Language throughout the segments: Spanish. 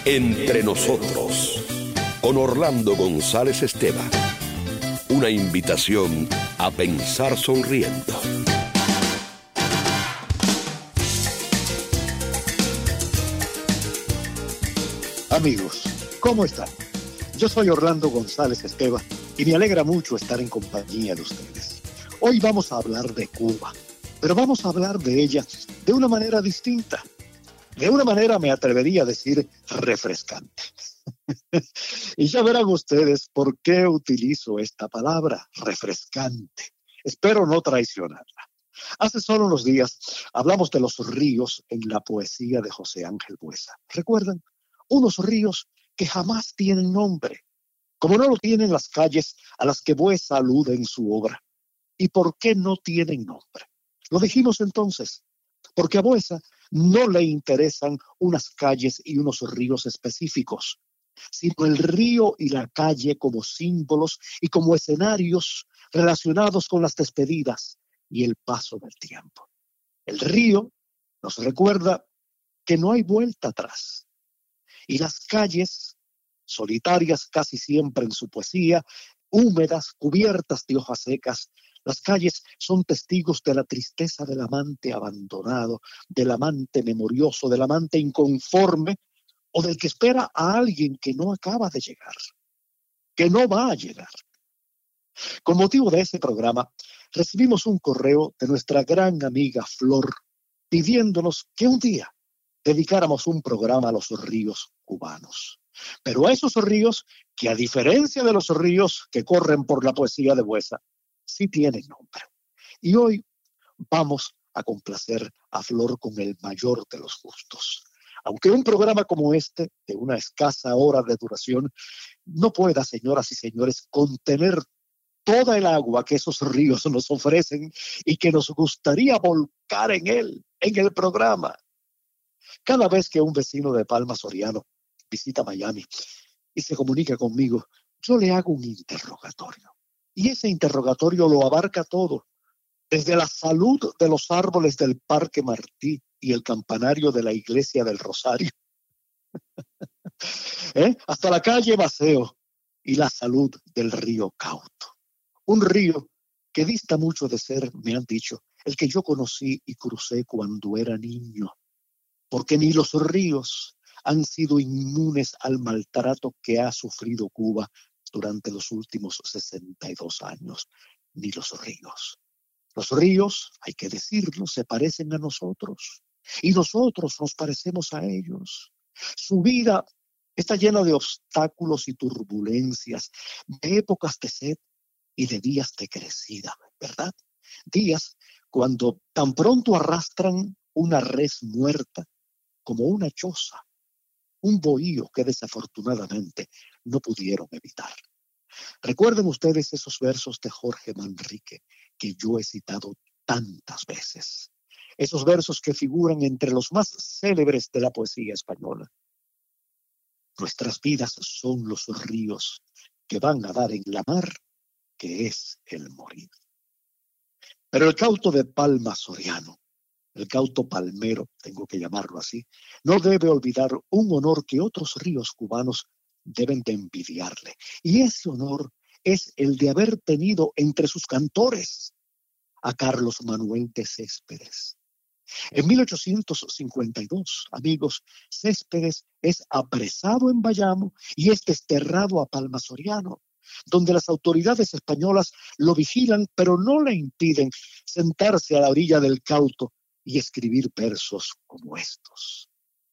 Entre nosotros, con Orlando González Esteban. Una invitación a pensar sonriendo. Amigos, ¿cómo están? Yo soy Orlando González Esteban y me alegra mucho estar en compañía de ustedes. Hoy vamos a hablar de Cuba, pero vamos a hablar de ella de una manera distinta. De una manera, me atrevería a decir, refrescante. Y ya verán ustedes por qué utilizo esta palabra, refrescante. Espero no traicionarla. Hace solo unos días hablamos de los ríos en la poesía de José Ángel Buesa. ¿Recuerdan? Unos ríos que jamás tienen nombre, como no lo tienen las calles a las que Buesa alude en su obra. ¿Y por qué no tienen nombre? Lo dijimos entonces, porque a Buesa no le interesan unas calles y unos ríos específicos, sino el río y la calle como símbolos y como escenarios relacionados con las despedidas y el paso del tiempo. El río nos recuerda que no hay vuelta atrás. Y las calles, solitarias casi siempre en su poesía, húmedas, cubiertas de hojas secas, las calles son testigos de la tristeza del amante abandonado, del amante memorioso, del amante inconforme o del que espera a alguien que no acaba de llegar, que no va a llegar. Con motivo de ese programa, recibimos un correo de nuestra gran amiga Flor pidiéndonos que un día dedicáramos un programa a los ríos cubanos. Pero a esos ríos que, a diferencia de los ríos que corren por la poesía de Buesa, sí tienen nombre. Y hoy vamos a complacer a Flor con el mayor de los gustos. Aunque un programa como este, de una escasa hora de duración, no pueda, señoras y señores, contener toda el agua que esos ríos nos ofrecen y que nos gustaría volcar en él, en el programa. Cada vez que un vecino de Palma Soriano visita Miami y se comunica conmigo, yo le hago un interrogatorio. Y ese interrogatorio lo abarca todo, desde la salud de los árboles del Parque Martí y el campanario de la Iglesia del Rosario, hasta la calle Maceo y la salud del río Cauto. Un río que dista mucho de ser, me han dicho, el que yo conocí y crucé cuando era niño. Porque ni los ríos han sido inmunes al maltrato que ha sufrido Cuba durante los últimos 62 años. Ni los ríos. Los ríos, hay que decirlo, se parecen a nosotros y nosotros nos parecemos a ellos. Su vida está llena de obstáculos y turbulencias, de épocas de sed y de días de crecida, ¿verdad? Días cuando tan pronto arrastran una res muerta como una choza, un bohío que desafortunadamente no pudieron evitar. Recuerden ustedes esos versos de Jorge Manrique que yo he citado tantas veces. Esos versos que figuran entre los más célebres de la poesía española. Nuestras vidas son los ríos que van a dar en la mar, que es el morir. Pero el cauto de Palma Soriano, el cauto palmero, tengo que llamarlo así, no debe olvidar un honor que otros ríos cubanos deben de envidiarle. Y ese honor es el de haber tenido entre sus cantores a Carlos Manuel de Céspedes. En 1852, amigos, Céspedes es apresado en Bayamo y es desterrado a Palma Soriano, donde las autoridades españolas lo vigilan, pero no le impiden sentarse a la orilla del Cauto y escribir versos como estos.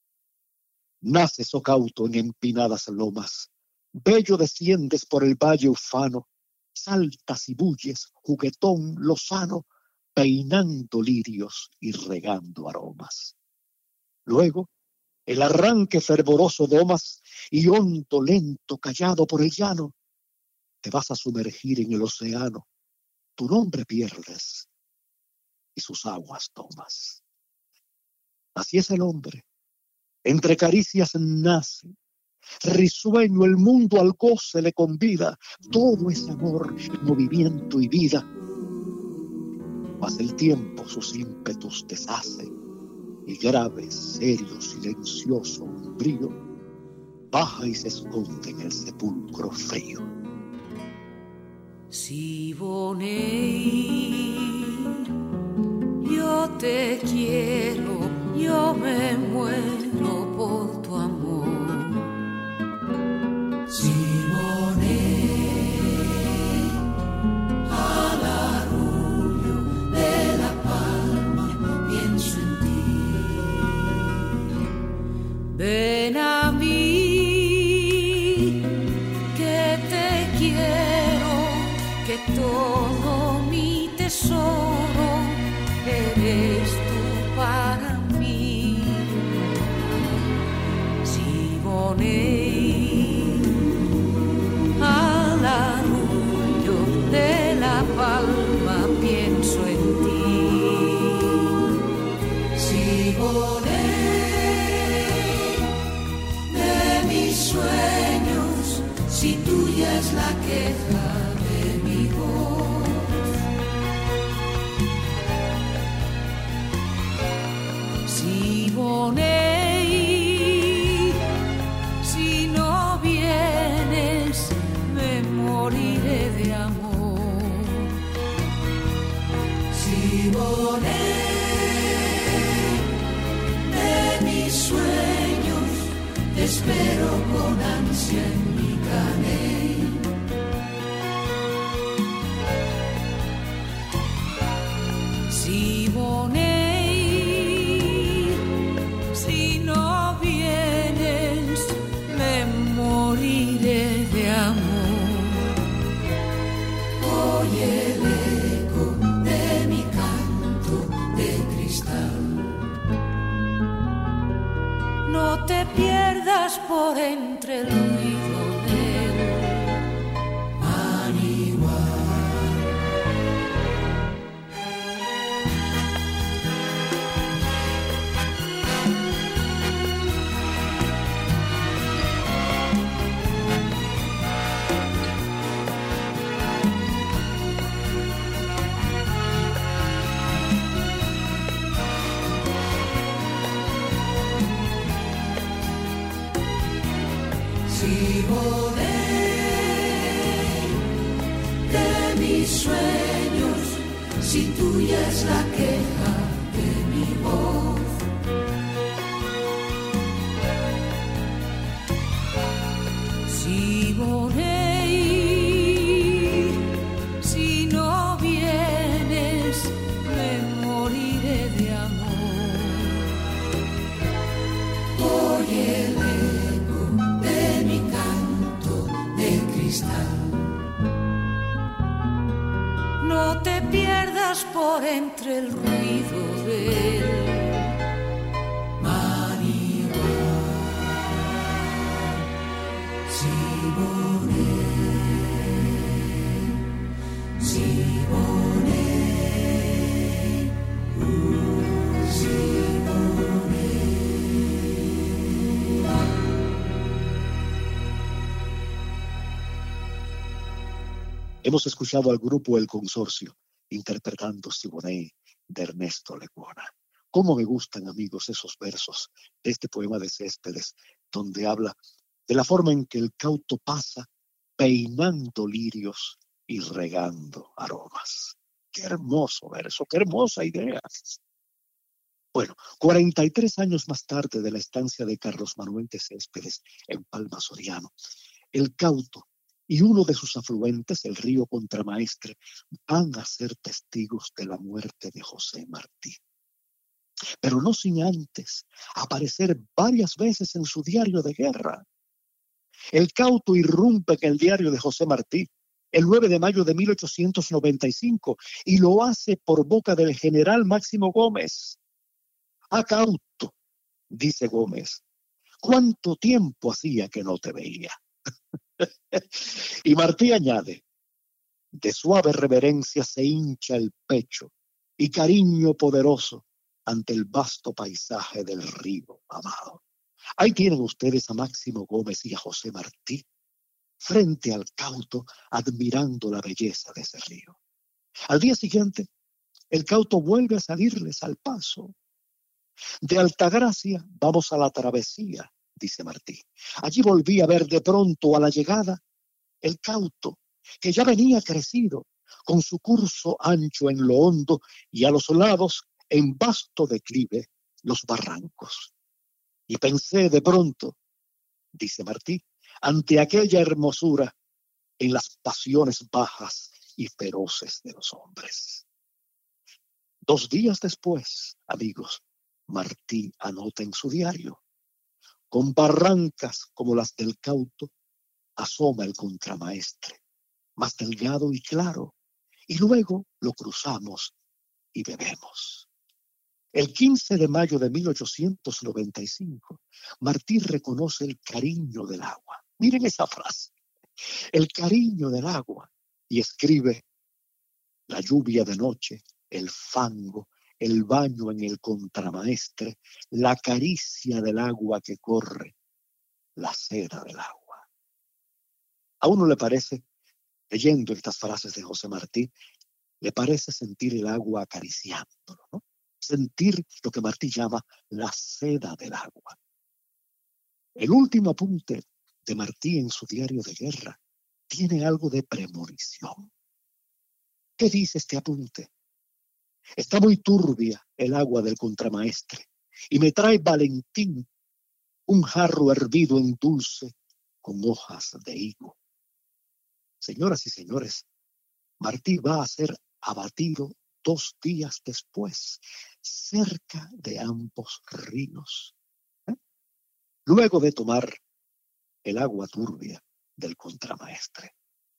Naces, oh Cauto, en empinadas lomas, bello desciendes por el valle ufano, saltas y bulles, juguetón, lozano, peinando lirios y regando aromas. Luego, el arranque fervoroso domas y hondo, lento, callado por el llano, te vas a sumergir en el océano, tu nombre pierdes y sus aguas tomas. Así es el hombre, entre caricias nace, risueño el mundo al goce le convida, todo es amor, movimiento y vida. Mas el tiempo sus ímpetus deshace y grave, serio, silencioso, umbrío, baja y se esconde en el sepulcro frío. Siboney, yo te quiero, yo me muero por tu amor. Siboney, al arrullo de la palma pienso en ti. Ven a mí, que te quiero, que todo mi tesoro eres tú para mí. Siboney, al arrullo de la palma pienso en ti. Siboney, de mis sueños, si tuya es la queja de mi voz. Siboney, si no vienes, me moriré de amor. Siboney, de mis sueños, te espero con ansia en mi caney. Siboney, si no vienes, me moriré de amor. Oye el eco de mi canto de cristal. No te pierdas por entre el ruido del marihuana. Siboney, de mis sueños, si tuya es la queja de mi voz. Siboney, si no vienes, me moriré de amor. Oye el eco de mi canto de cristal. No te pierdas por entre el ruido del marihuana. Siboney, Siboney, Siboney. Hemos escuchado al grupo El Consorcio interpretando Siboney de Ernesto Lecuona. Cómo me gustan, amigos, esos versos de este poema de Céspedes, donde habla de la forma en que el cauto pasa peinando lirios y regando aromas. Qué hermoso verso, qué hermosa idea. Bueno, 43 años más tarde de la estancia de Carlos Manuel de Céspedes en Palma Soriano, el cauto y uno de sus afluentes, el río Contramaestre, van a ser testigos de la muerte de José Martí. Pero no sin antes aparecer varias veces en su diario de guerra. El cauto irrumpe en el diario de José Martí el 9 de mayo de 1895 y lo hace por boca del general Máximo Gómez. «Ah, cauto», dice Gómez, «¿cuánto tiempo hacía que no te veía?» Y Martí añade: «De suave reverencia se hincha el pecho y cariño poderoso ante el vasto paisaje del río amado». Ahí tienen ustedes a Máximo Gómez y a José Martí frente al cauto, admirando la belleza de ese río. Al día siguiente, el cauto vuelve a salirles al paso. De Altagracia vamos a la travesía dice Martí. Allí volví a ver de pronto a la llegada el Cauto, que ya venía crecido, con su curso ancho en lo hondo y a los lados, en vasto declive, los barrancos. Y pensé de pronto, dice Martí, ante aquella hermosura, en las pasiones bajas y feroces de los hombres. 2 días después, amigos, Martí anota en su diario: con barrancas como las del Cauto, asoma el contramaestre, más delgado y claro, y luego lo cruzamos y bebemos. El 15 de mayo de 1895, Martí reconoce el cariño del agua. Miren esa frase, el cariño del agua, y escribe: la lluvia de noche, el fango, el baño en el contramaestre, la caricia del agua que corre, la seda del agua. A uno le parece, leyendo estas frases de José Martí, le parece sentir el agua acariciándolo, ¿no? Sentir lo que Martí llama la seda del agua. El último apunte de Martí en su diario de guerra tiene algo de premonición. ¿Qué dice este apunte? Está muy turbia el agua del contramaestre y me trae Valentín un jarro hervido en dulce con hojas de higo. Señoras y señores, Martí va a ser abatido 2 días después, cerca de ambos ríos, luego de tomar el agua turbia del contramaestre.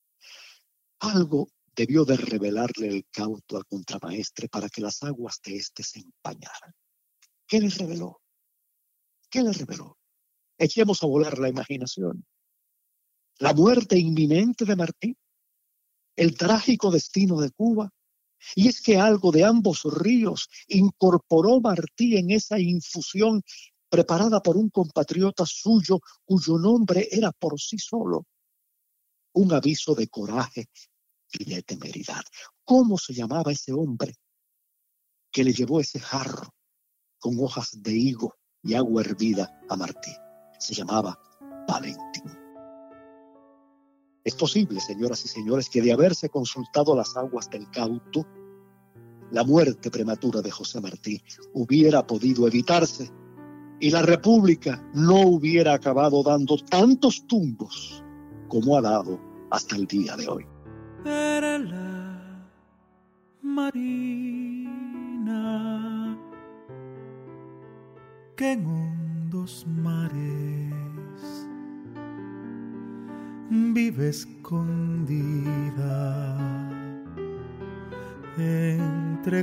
Algo debió de revelarle el Cauto al contramaestre para que las aguas de este se empañaran. ¿Qué le reveló? ¿Qué le reveló? Echemos a volar la imaginación. La muerte inminente de Martí, el trágico destino de Cuba. Y es que algo de ambos ríos incorporó Martí en esa infusión preparada por un compatriota suyo cuyo nombre era por sí solo un aviso de coraje y de temeridad. ¿Cómo se llamaba ese hombre que le llevó ese jarro con hojas de higo y agua hervida a Martí? Se llamaba Valentín. Es posible, señoras y señores, que de haberse consultado las aguas del Cauto, la muerte prematura de José Martí hubiera podido evitarse y la República no hubiera acabado dando tantos tumbos como ha dado hasta el día de hoy. Era la marina que en hondos mares vive escondida entre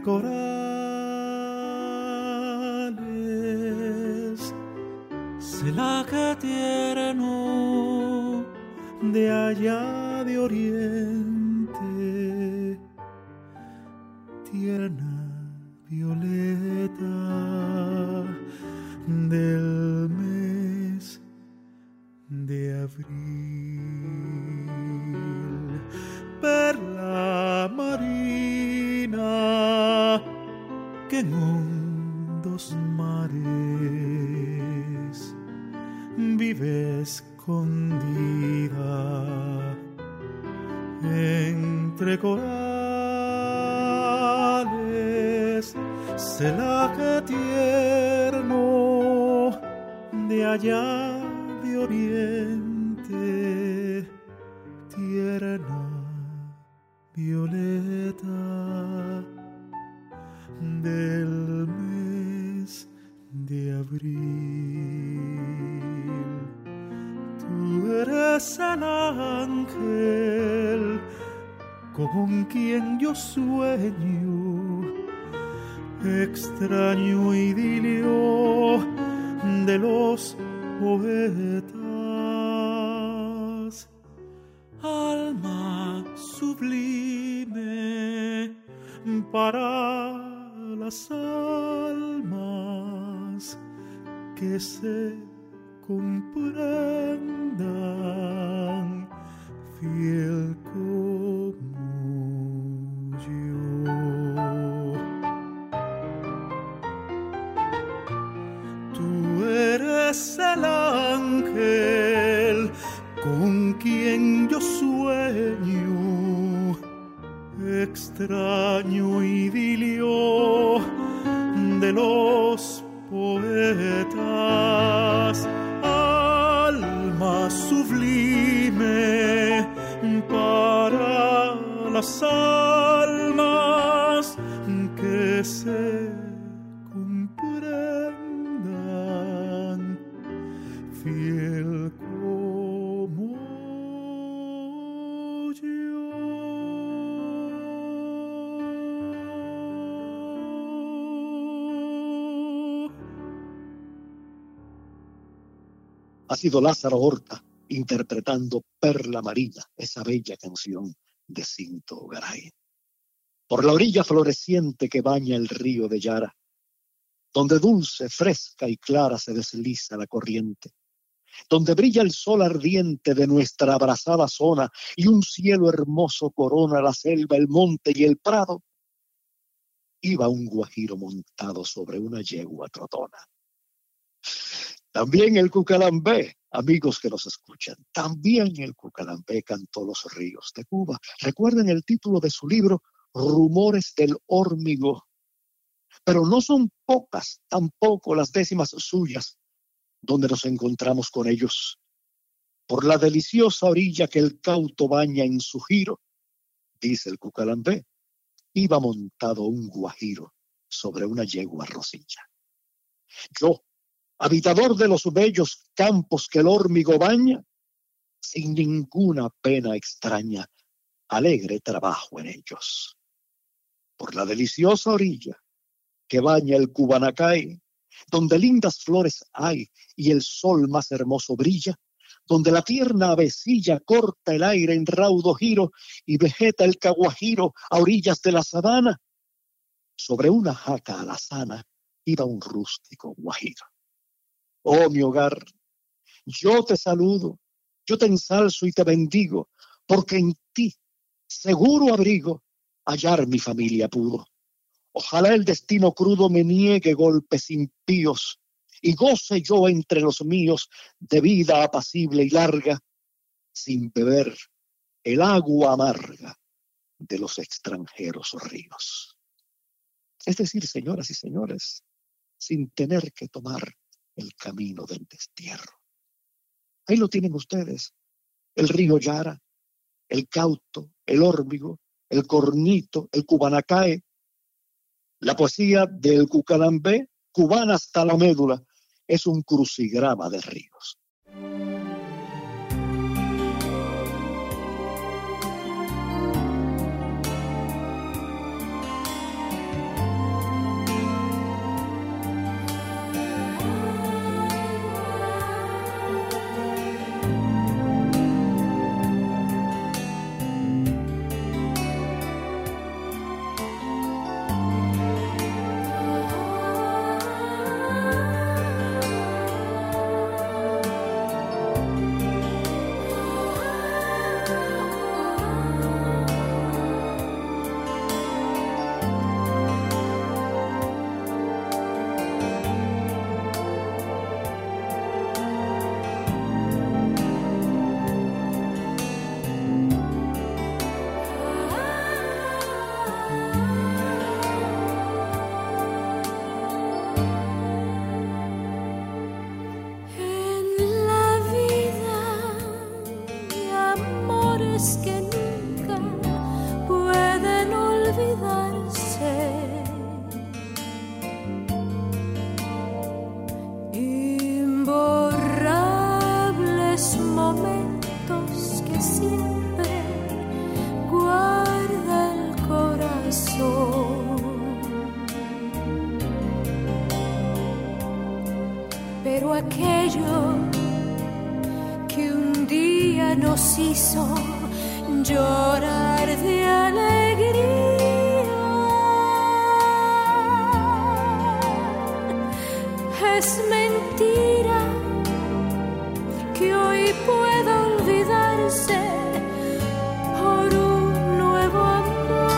corales, celaje tierno de allá de oriente, tierna violeta del mes de abril, perla marina que en hondos mares vive escondida entre corales, celaje tierno de allá de oriente, tierna violeta del mes de abril. Tú eres el ángel con quien yo sueño, extraño idilio de los poetas, alma sublime para las almas que se comprendan, fiel como yo. Tú eres el turbio sueño, extraño idilio de los poetas, alma sublime para las almas que se comprendan, fiel como yo. Ha sido Lázaro Horta interpretando Perla Marina, esa bella canción de Cinto Garay. Por la orilla floreciente que baña el río de Yara, donde dulce, fresca y clara se desliza la corriente, donde brilla el sol ardiente de nuestra abrasada zona y un cielo hermoso corona la selva, el monte y el prado, iba un guajiro montado sobre una yegua trotona. También el Cucalambé, amigos que nos escuchan, también el Cucalambé cantó los ríos de Cuba. Recuerden el título de su libro, Rumores del Órmigo. Pero no son pocas tampoco las décimas suyas donde nos encontramos con ellos. Por la deliciosa orilla que el Cauto baña en su giro, dice el Cucalambé, iba montado un guajiro sobre una yegua rosilla. Yo, habitador de los bellos campos que el órmigo baña, sin ninguna pena extraña, alegre trabajo en ellos. Por la deliciosa orilla que baña el Cubanacay, donde lindas flores hay y el sol más hermoso brilla, donde la tierna avecilla corta el aire en raudo giro y vegeta el caguajiro a orillas de la sabana, sobre una jaca alazana iba un rústico guajiro. Oh, mi hogar, yo te saludo, yo te ensalzo y te bendigo, porque en ti, seguro abrigo, hallar mi familia pudo. Ojalá el destino crudo me niegue golpes impíos y goce yo entre los míos de vida apacible y larga, sin beber el agua amarga de los extranjeros ríos. Es decir, señoras y señores, sin tener que tomar el camino del destierro. Ahí lo tienen ustedes, el río Yara, el Cauto, el Órmigo, el Cornito, el Cubanacay, la poesía del Cucalambé, cubana hasta la médula, es un crucigrama de ríos. Pero aquello que un día nos hizo llorar de alegría es mentira que hoy pueda olvidarse por un nuevo amor.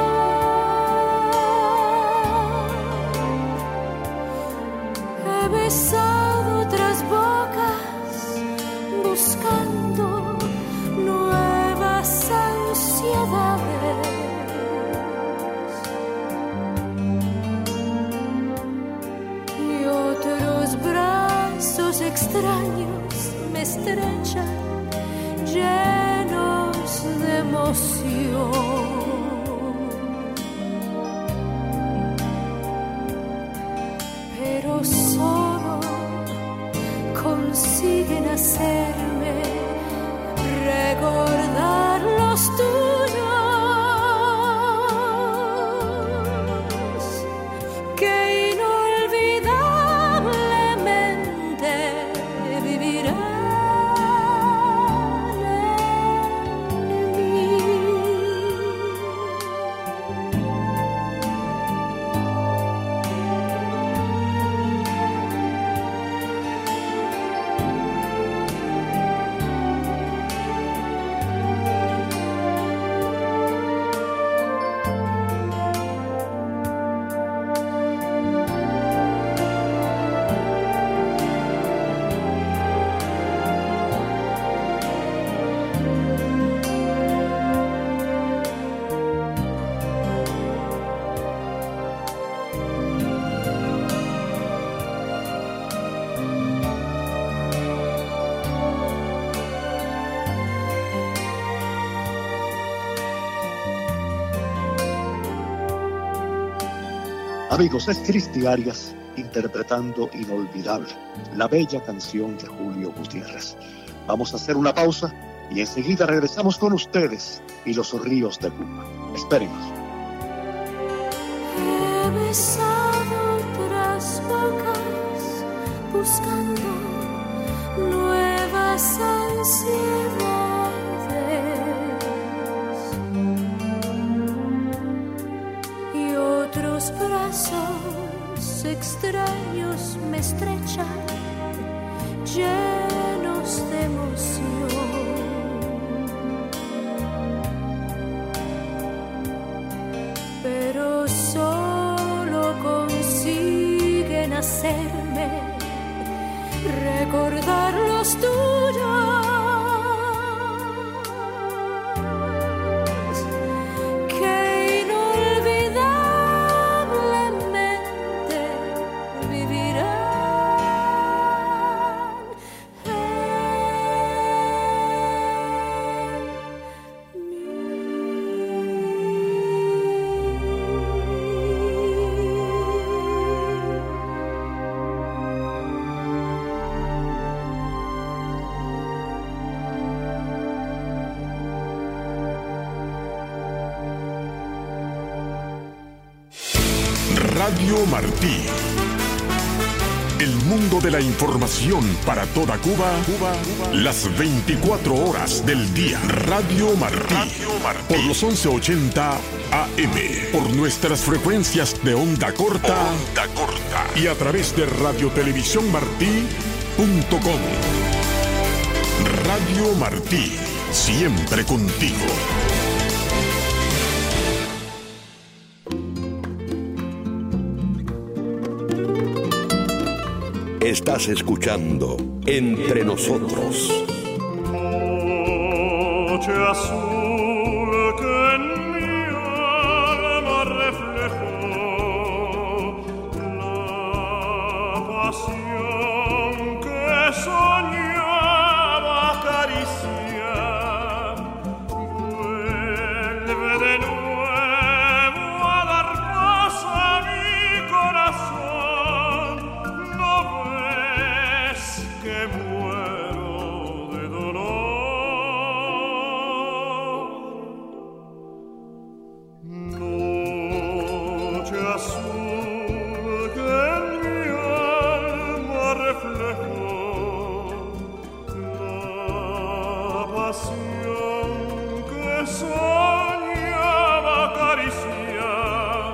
He besado otras bocas buscando nuevas extraños me estrechan, llenos de emoción. Pero solo consiguen hacerme recordar los tuyos, que inolvidablemente vivirán en mí. Amigos, es Cristi Arias interpretando Inolvidable, la bella canción de Julio Gutiérrez. Vamos a hacer una pausa y enseguida regresamos con ustedes y los ríos de Cuba. Espérenos. He besado otras bocas buscando nuevas ansiedades y otros brazos extraños me estrechan, llenos de emoción. Pero solo consiguen hacerme recordar los tuyos, que inolvidablemente vivirán en mí. Radio Martí. El mundo de la información para toda Cuba, las 24 horas del día. Radio Martí. Por los 1180 AM. Por nuestras frecuencias de onda corta. Y a través de radiotelevisiónmartí.com. Radio Martí. Siempre contigo. Estás escuchando Entre Nosotros. Noche azul que en mi alma reflejó, la pasión que soñaba acariciar, vuelve de nuevo a dar paz a mi corazón. No ves que muero de dolor. Noche azul que en mi alma reflejó, la pasión que soñaba acariciar,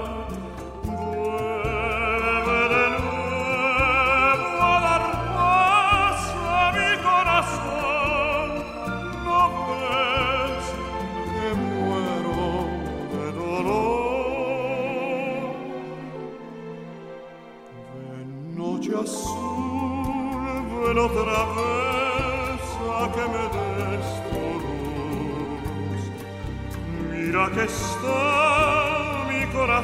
vuelve de nuevo a dar paz a mi corazón. No ves que muero de dolor. Ven, noche azul, ven otra vez a que me des tu luz. Mira que está mi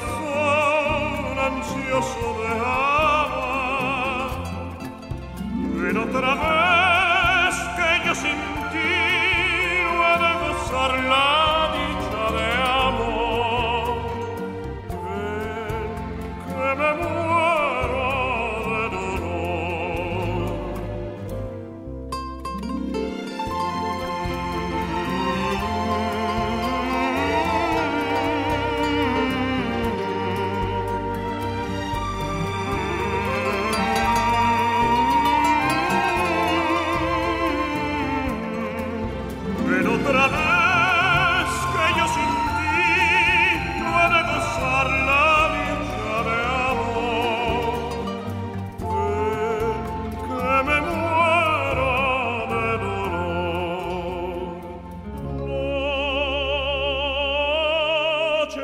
corazón ansioso de amar. Ven otra vez que yo sin ti no he de gozar la dicha de amor. Ven que me muero de dolor. Otra vez que yo sin ti no he de gozar la dicha de amor. Ven que me muero de dolor. Noche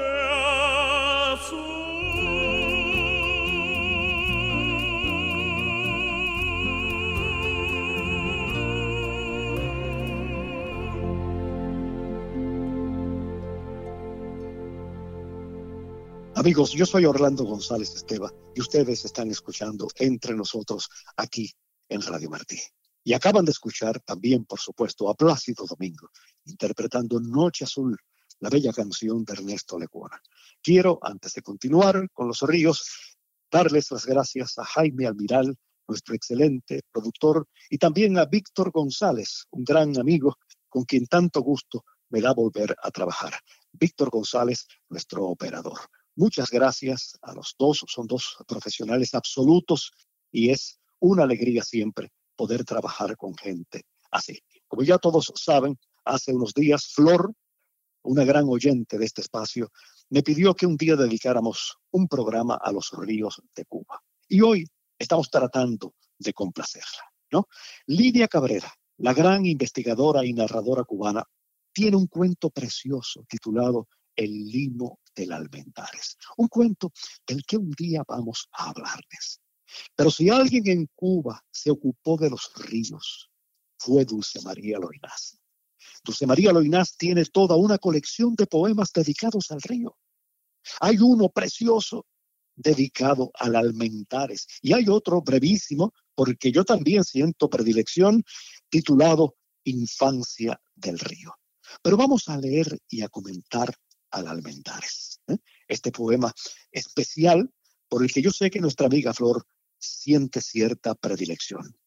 Amigos, yo soy Orlando González Esteva y ustedes están escuchando Entre Nosotros aquí en Radio Martí. Y acaban de escuchar también, por supuesto, a Plácido Domingo interpretando Noche Azul, la bella canción de Ernesto Lecuona. Quiero, antes de continuar con los ríos, darles las gracias a Jaime Almiral, nuestro excelente productor, y también a Víctor González, un gran amigo con quien tanto gusto me da volver a trabajar. Víctor González, nuestro operador. Muchas gracias a los dos, son dos profesionales absolutos y es una alegría siempre poder trabajar con gente así. Como ya todos saben, hace unos días Flor, una gran oyente de este espacio, me pidió que un día dedicáramos un programa a los ríos de Cuba. Y hoy estamos tratando de complacerla, ¿no? Lidia Cabrera, la gran investigadora y narradora cubana, tiene un cuento precioso titulado El limo del Almendares, un cuento del que un día vamos a hablarles. Pero si alguien en Cuba se ocupó de los ríos, fue Dulce María Loynaz. Dulce María Loynaz tiene toda una colección de poemas dedicados al río. Hay uno precioso dedicado al Almendares y hay otro brevísimo, porque yo también siento predilección, titulado Infancia del río. Pero vamos a leer y a comentar al Almendares. Este poema especial por el que yo sé que nuestra amiga Flor siente cierta predilección.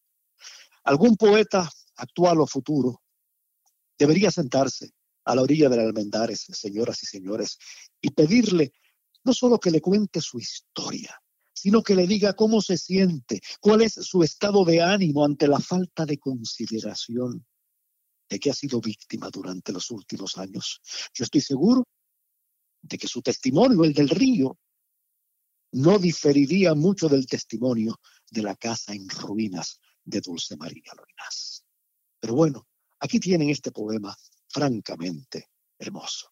Algún poeta, actual o futuro, debería sentarse a la orilla del Almendares, señoras y señores, y pedirle no solo que le cuente su historia, sino que le diga cómo se siente, cuál es su estado de ánimo ante la falta de consideración de que ha sido víctima durante los últimos años. Yo estoy seguro de que su testimonio, el del río, no diferiría mucho del testimonio de la casa en ruinas de Dulce María Loynaz. Pero bueno, aquí tienen este poema francamente hermoso.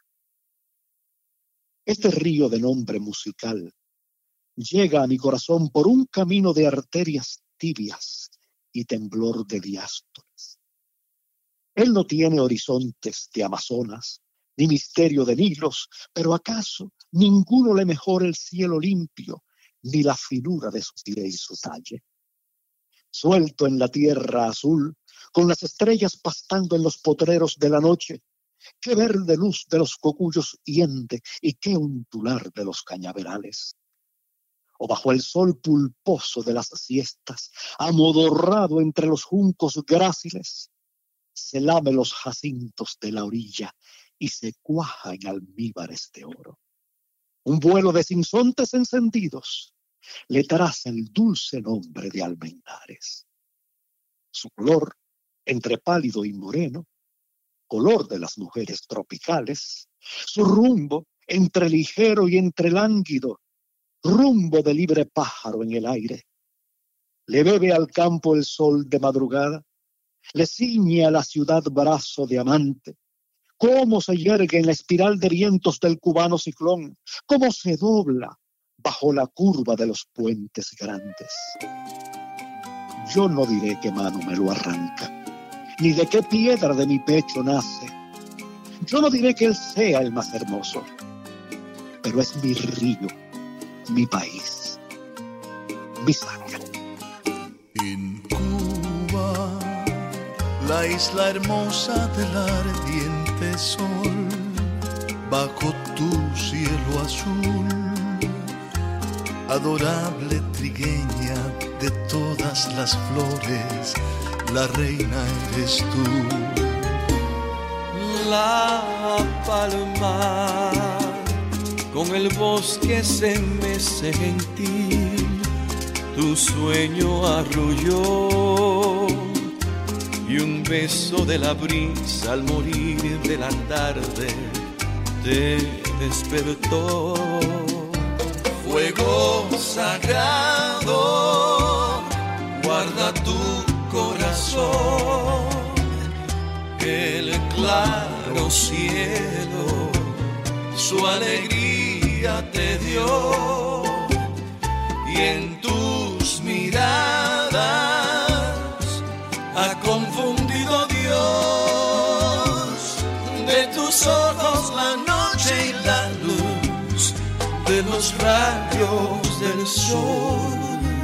Este río de nombre musical llega a mi corazón por un camino de arterias tibias y temblor de diástoles. Él no tiene horizontes de Amazonas, ni misterio de Nilos, pero acaso ninguno le mejora el cielo limpio, ni la finura de su tire y su talle. Suelto en la tierra azul, con las estrellas pastando en los potreros de la noche, qué verde luz de los cocuyos hiende y qué undular de los cañaverales. O bajo el sol pulposo de las siestas, amodorrado entre los juncos gráciles, se lame los jacintos de la orilla y se cuaja en almíbares de oro. Un vuelo de sinsontes encendidos le traza el dulce nombre de Almendares. Su color, entre pálido y moreno, color de las mujeres tropicales, su rumbo, entre ligero y entre lánguido, rumbo de libre pájaro en el aire. Le bebe al campo el sol de madrugada, le ciñe a la ciudad brazo de amante, cómo se yergue en la espiral de vientos del cubano ciclón, cómo se dobla bajo la curva de los puentes grandes. Yo no diré qué mano me lo arranca, ni de qué piedra de mi pecho nace. Yo no diré que él sea el más hermoso, pero es mi río, mi país, mi sangre. En la isla hermosa del ardiente sol, bajo tu cielo azul, adorable trigueña de todas las flores, la reina eres tú. La palma con el bosque se mece gentil, tu sueño arrulló y un beso de la brisa al morir de la tarde te despertó. Fuego sagrado, guarda tu corazón, el claro cielo su alegría te dio, y en tus miradas ha confundido Dios, de tus ojos la noche y la luz de los rayos del sol.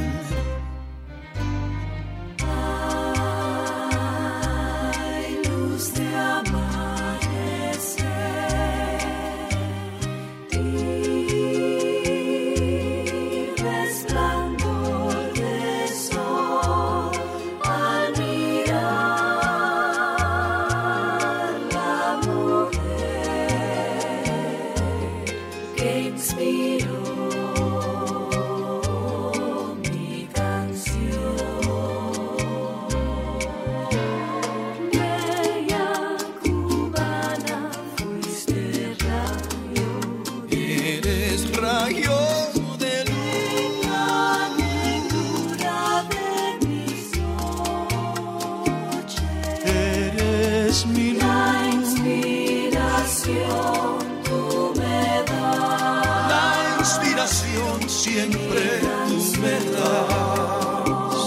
Siempre tú me das,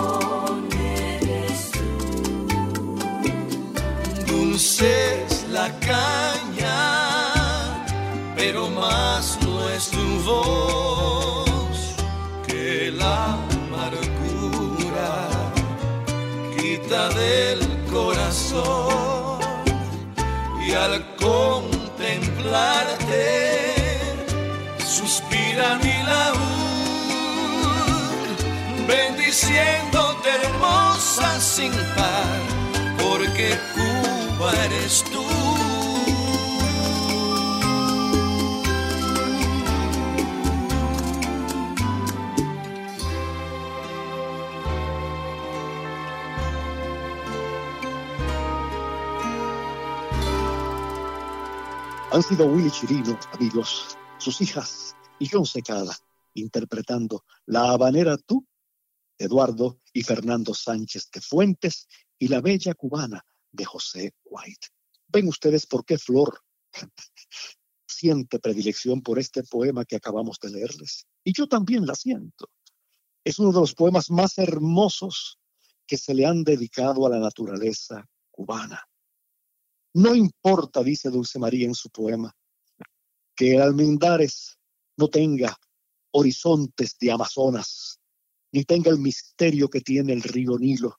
dulce es la caña, pero más no es tu voz que la amargura quita del corazón, y al contemplarte suspira mi laúd, bendiciéndote hermosa sin par, porque Cuba eres tú. Han sido Willy Chirino, amigos, sus hijas y John Secada, interpretando La Habanera Tú, Eduardo y Fernando Sánchez de Fuentes, y La Bella Cubana de José White. Ven ustedes por qué Flor siente predilección por este poema que acabamos de leerles. Y yo también la siento. Es uno de los poemas más hermosos que se le han dedicado a la naturaleza cubana. No importa, dice Dulce María en su poema, que el Almendares no tenga horizontes de Amazonas, ni tenga el misterio que tiene el río Nilo.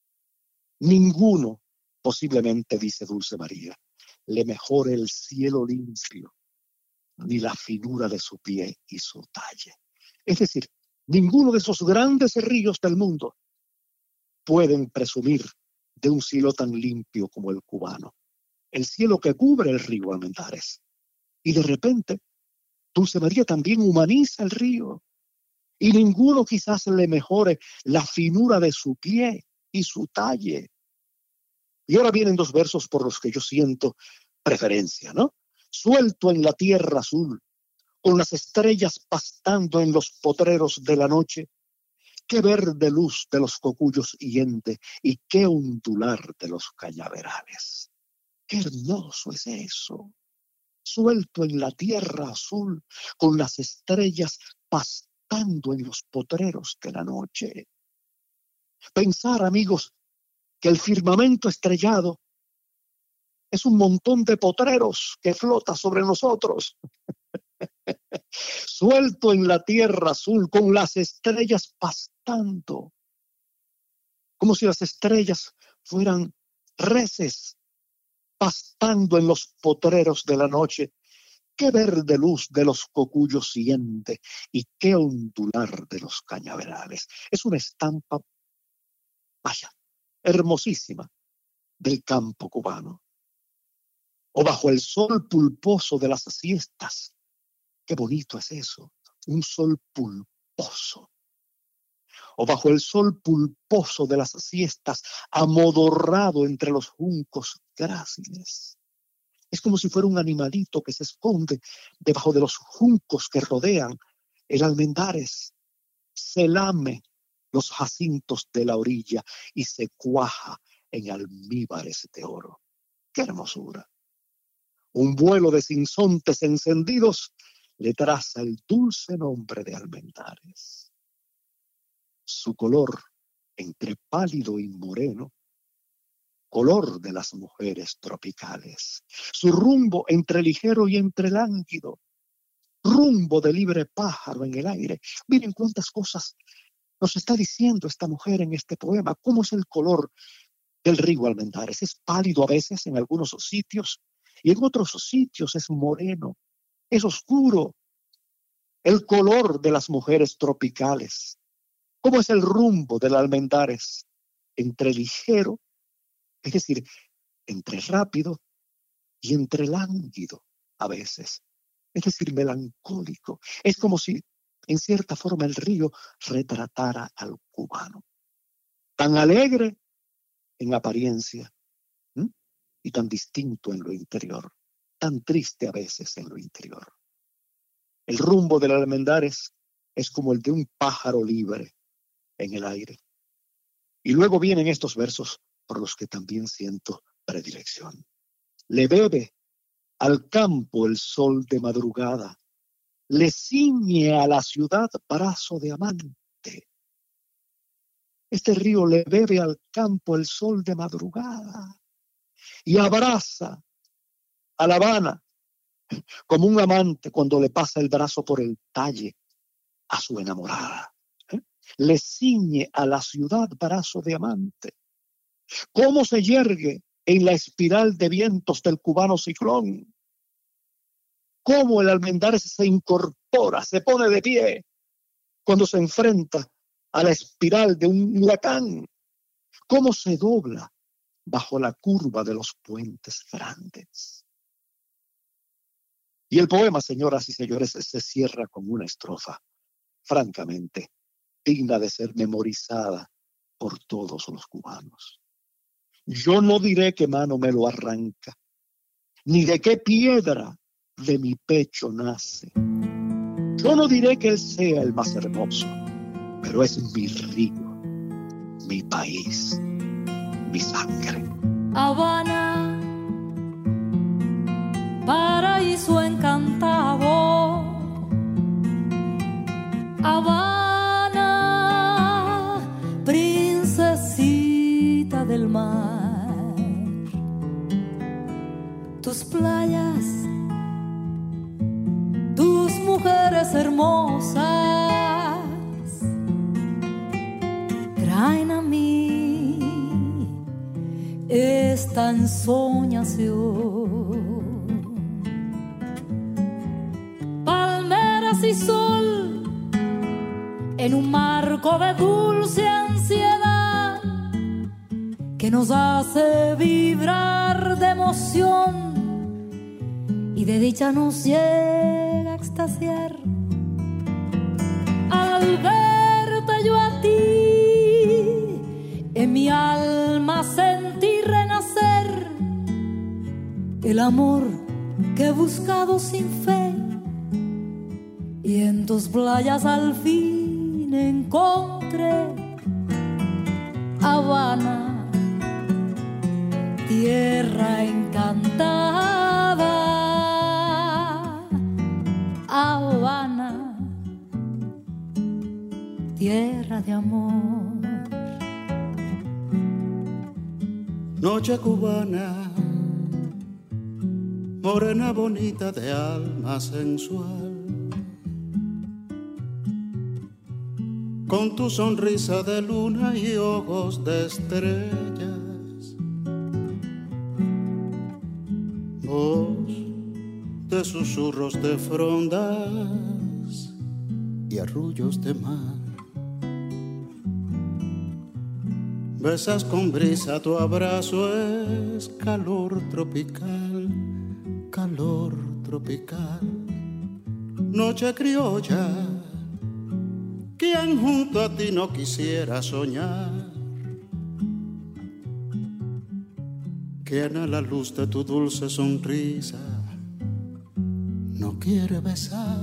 Ninguno, posiblemente, dice Dulce María, le mejore el cielo limpio, ni la finura de su pie y su talle. Es decir, ninguno de esos grandes ríos del mundo pueden presumir de un cielo tan limpio como el cubano. El cielo que cubre el río Almendares. Y de repente, Dulce María también humaniza el río. Y ninguno quizás le mejore la finura de su pie y su talle. Y ahora vienen dos versos por los que yo siento preferencia, ¿no? Suelto en la tierra azul, con las estrellas pastando en los potreros de la noche, qué verde luz de los cocuyos hiende y qué ondular de los cañaverales. Qué hermoso es eso. Suelto en la tierra azul, con las estrellas pastando en los potreros de la noche. Pensar, amigos, que el firmamento estrellado es un montón de potreros que flota sobre nosotros. Suelto en la tierra azul, con las estrellas pastando, como si las estrellas fueran reses pastando en los potreros de la noche, qué verde luz de los cocuyos siente y qué ondular de los cañaverales. Es una estampa, vaya, hermosísima del campo cubano. O bajo el sol pulposo de las siestas. Qué bonito es eso, un sol pulposo. O bajo el sol pulposo de las siestas, amodorrado entre los juncos gráciles. Es como si fuera un animalito que se esconde debajo de los juncos que rodean el almendares. Se lame los jacintos de la orilla y se cuaja en almíbares de oro. ¡Qué hermosura! Un vuelo de sinsontes encendidos le traza el dulce nombre de almendares. Su color, entre pálido y moreno, color de las mujeres tropicales. Su rumbo entre ligero y entre lánguido, rumbo de libre pájaro en el aire. Miren cuántas cosas nos está diciendo esta mujer en este poema. ¿Cómo es el color del río Almendares? Es pálido a veces en algunos sitios y en otros sitios es moreno, es oscuro. El color de las mujeres tropicales. ¿Cómo es el rumbo del Almendares? Entre ligero, es decir, entre rápido y entre lánguido a veces. Es decir, melancólico. Es como si, en cierta forma, el río retratara al cubano. Tan alegre en apariencia, y tan distinto en lo interior. Tan triste a veces en lo interior. El rumbo del Almendares es como el de un pájaro libre en el aire. Y luego vienen estos versos por los que también siento predilección. Le bebe al campo el sol de madrugada, le ciñe a la ciudad brazo de amante. Este río le bebe al campo el sol de madrugada y abraza a La Habana como un amante cuando le pasa el brazo por el talle a su enamorada. Le ciñe a la ciudad brazo de amante. ¿Cómo se yergue en la espiral de vientos del cubano ciclón? ¿Cómo el Almendares se incorpora, se pone de pie cuando se enfrenta a la espiral de un huracán? ¿Cómo se dobla bajo la curva de los puentes grandes? Y el poema, señoras y señores, se cierra con una estrofa, francamente, digna de ser memorizada por todos los cubanos. Yo no diré qué mano me lo arranca, ni de qué piedra de mi pecho nace. Yo no diré que él sea el más hermoso, pero es mi río, mi país, mi sangre. Habana, paraíso encantado. Habana, princesita del mar. Tus playas, tus mujeres hermosas traen a mí esta ensoñación. Palmeras y sol en un marco de dulce ansiedad que nos hace vibrar de emoción y de dicha nos llega a extasiar. Al verte yo a ti, en mi alma sentí renacer el amor que he buscado sin fe, y en tus playas al fin encontré. Habana, tierra encantada. Habana, tierra de amor. Noche cubana, morena bonita de alma sensual, con tu sonrisa de luna y ojos de estrellas, de susurros de frondas y arrullos de mar. Besas con brisa, tu abrazo es calor tropical, calor tropical. Noche criolla, ¿quién junto a ti no quisiera soñar? ¿Quién a la luz de tu dulce sonrisa no quiere besar?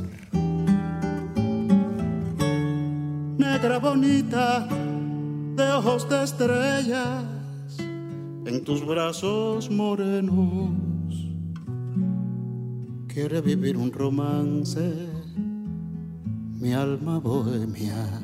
Negra bonita, de ojos de estrellas, en tus brazos morenos, quiere vivir un romance, mi alma bohemia.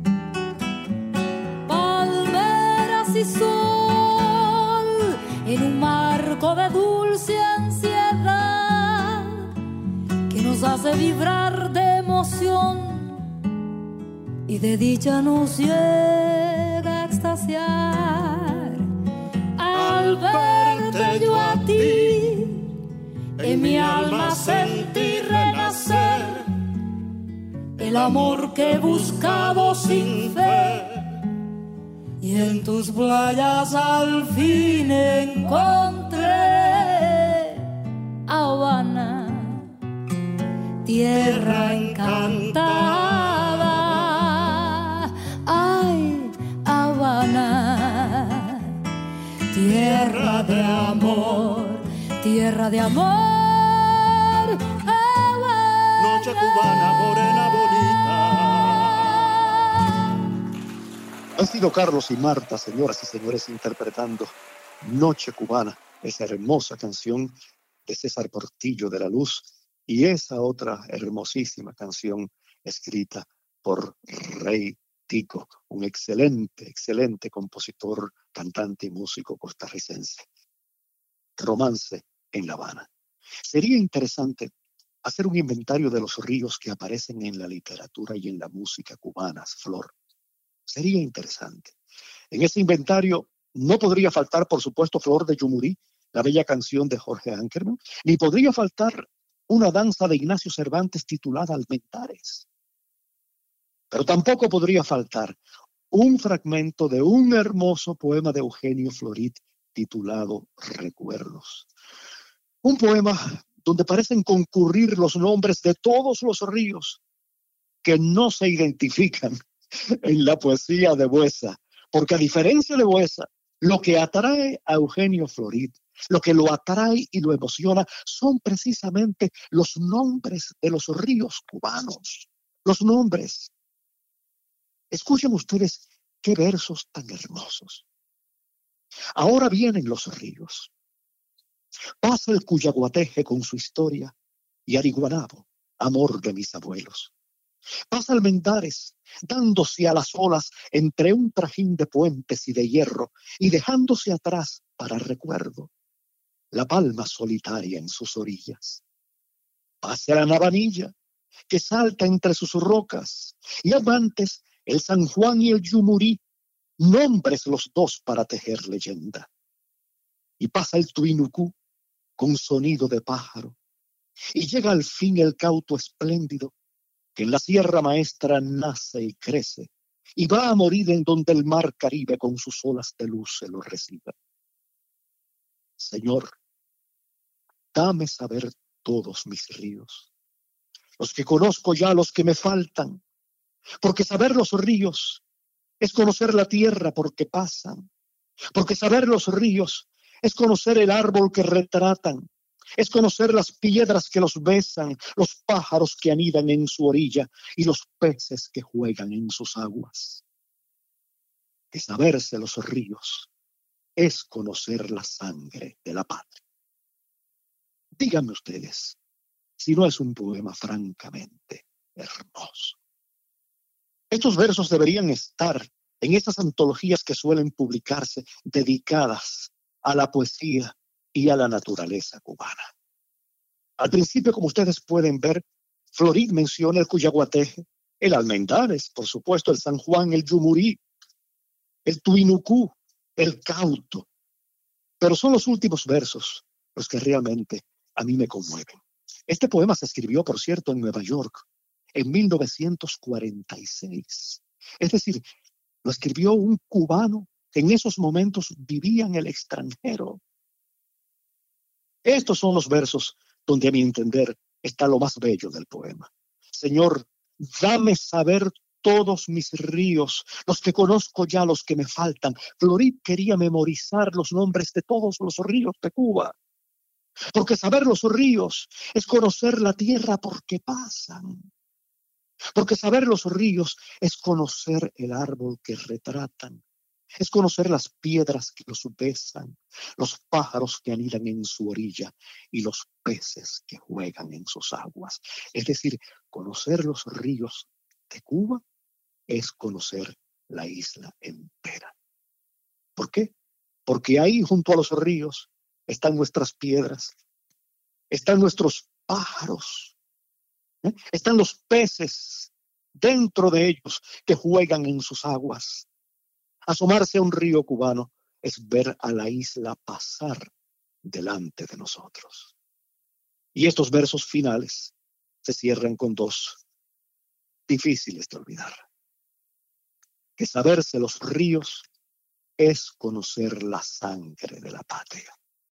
Palmeras y sol en un marco de dulce ansiedad que nos hace vibrar de emoción y de dicha nos llega a extasiar. Al verte yo a ti, en mi alma sentí renacer el amor que he buscado sin fe. Y en tus playas al fin encontré Habana, tierra encantada. Ay, Habana, tierra de amor, tierra de amor. Habana. Noche cubana, morena bonita. Han sido Carlos y Marta, señoras y señores, interpretando Noche Cubana, esa hermosa canción de César Portillo de la Luz, y esa otra hermosísima canción escrita por Rey Tico, un excelente compositor, cantante y músico costarricense. Romance en La Habana. Sería interesante hacer un inventario de los ríos que aparecen en la literatura y en la música cubanas, Flor. Sería interesante. En ese inventario no podría faltar, por supuesto, Flor de Yumurí, la bella canción de Jorge Ankerman, ni podría faltar una danza de Ignacio Cervantes titulada Almentares. Pero tampoco podría faltar un fragmento de un hermoso poema de Eugenio Florit titulado Recuerdos. Un poema donde parecen concurrir los nombres de todos los ríos que no se identifican en la poesía de Buesa, porque a diferencia de Buesa, lo que atrae a Eugenio Florit, lo que lo atrae y lo emociona, son precisamente los nombres de los ríos cubanos, los nombres. Escuchen ustedes qué versos tan hermosos. Ahora vienen los ríos. Pasa el Cuyaguateje con su historia y Ariguanabo, amor de mis abuelos. Pasa Almendares, dándose a las olas entre un trajín de puentes y de hierro y dejándose atrás para recuerdo la palma solitaria en sus orillas. Pasa la Navanilla, que salta entre sus rocas, y amantes el San Juan y el Yumurí, nombres los dos para tejer leyenda. Y pasa el Tuinucú con sonido de pájaro, y llega al fin el Cauto espléndido, que en la Sierra Maestra nace y crece, y va a morir en donde el mar Caribe con sus olas de luz se lo reciba. Señor, dame saber todos mis ríos, los que conozco ya, los que me faltan, porque saber los ríos es conocer la tierra porque pasan, porque saber los ríos es conocer el árbol que retratan, es conocer las piedras que los besan, los pájaros que anidan en su orilla y los peces que juegan en sus aguas. Que saberse los ríos es conocer la sangre de la patria. Díganme ustedes si no es un poema francamente hermoso. Estos versos deberían estar en esas antologías que suelen publicarse dedicadas a la poesía y a la naturaleza cubana. Al principio, como ustedes pueden ver, Florit menciona el Cuyaguateje, el Almendares, por supuesto, el San Juan, el Yumurí, el Tuinucú, el Cauto. Pero son los últimos versos los que realmente a mí me conmueven. Este poema se escribió, por cierto, en Nueva York en 1946. Es decir, lo escribió un cubano que en esos momentos vivía en el extranjero. Estos son los versos donde, a mi entender, está lo más bello del poema. Señor, dame saber todos mis ríos, los que conozco ya, los que me faltan. Florid quería memorizar los nombres de todos los ríos de Cuba, porque saber los ríos es conocer la tierra porque pasan, porque saber los ríos es conocer el árbol que retratan, es conocer las piedras que los besan, los pájaros que anidan en su orilla y los peces que juegan en sus aguas. Es decir, conocer los ríos de Cuba es conocer la isla entera. ¿Por qué? Porque ahí, junto a los ríos, están nuestras piedras, están nuestros pájaros, están los peces dentro de ellos que juegan en sus aguas. Asomarse a un río cubano es ver a la isla pasar delante de nosotros. Y estos versos finales se cierran con dos difíciles de olvidar. Que saberse los ríos es conocer la sangre de la patria.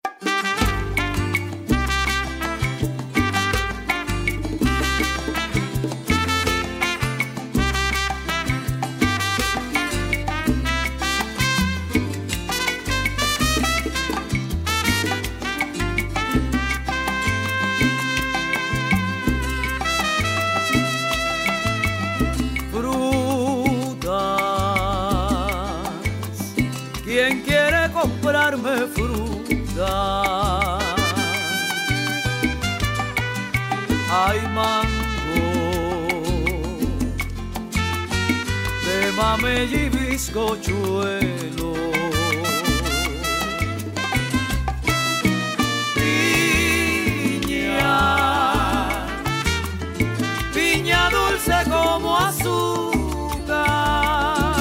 Comprarme fruta, hay mango de mamey y bizcochuelo, piña dulce como azúcar,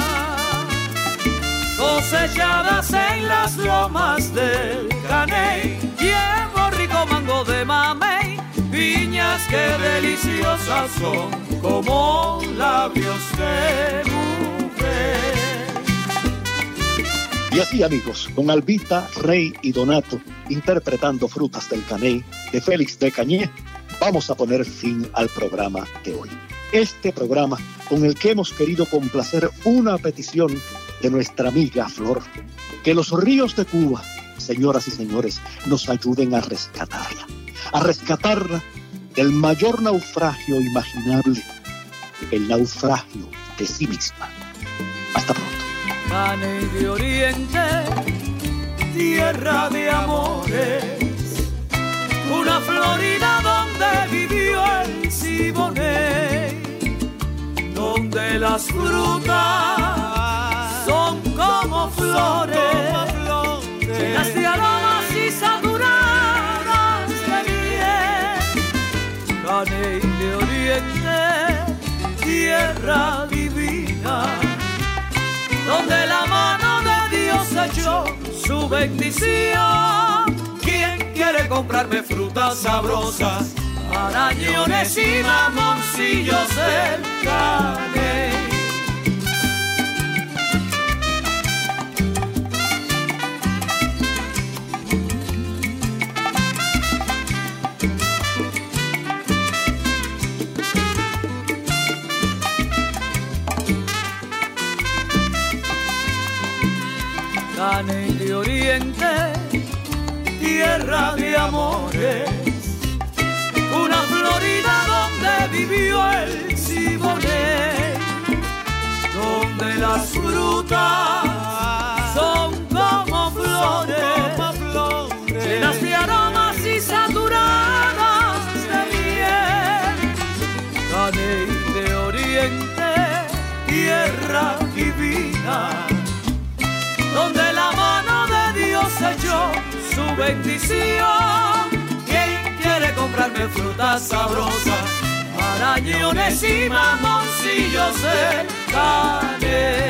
cosechadas en las lomas del Caney, llevo rico mango de mamey, piñas que deliciosas son como labios de mujer. Y así, amigos, con Albita, Rey y Donato interpretando Frutas del Caney de Félix de Cañé, vamos a poner fin al programa de hoy. Este programa con el que hemos querido complacer una petición de nuestra amiga Flor, que los ríos de Cuba, señoras y señores, nos ayuden a rescatarla del mayor naufragio imaginable, el naufragio de sí misma. Hasta pronto. Caney de Oriente, tierra de amores, una Florida donde vivió el Siboney, donde las frutas son como flores, llenas de aromas y saturadas de miel. Caney de Oriente, tierra divina, donde la mano de Dios echó su bendición. ¿Quién quiere comprarme frutas sabrosas, arañones y mamoncillos del Caney? Caney de Oriente, tierra de amores, una Florida donde vivió el Siboney, donde las frutas son como flores, llenas de aromas y saturadas de miel. Caney de Oriente, tierra divina, donde la mano de Dios echó su bendición. ¿Quién quiere comprarme frutas sabrosas, arañones y mamoncillos del Caney?